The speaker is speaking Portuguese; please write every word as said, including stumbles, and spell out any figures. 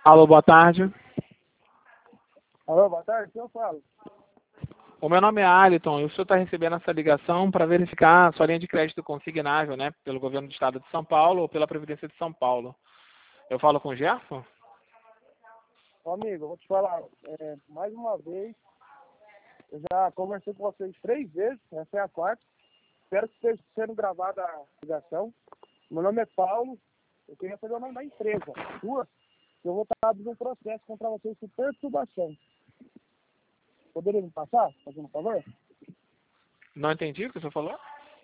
Alô, boa tarde. Alô, boa tarde, quem eu falo? O meu nome é Aliton e o senhor está recebendo essa ligação para verificar a sua linha de crédito consignável, né, pelo governo do estado de São Paulo ou pela Previdência de São Paulo. Eu falo com o Gerson? Ô, amigo, eu vou te falar, é, mais uma vez, eu já conversei com vocês três vezes, essa é a quarta. Espero que esteja sendo gravada a ligação. Meu nome é Paulo, eu queria saber o nome da empresa, sua, que eu vou estar abrindo um processo contra vocês por perturbação. Poderia me passar, fazendo um favor? Não entendi o que o senhor falou?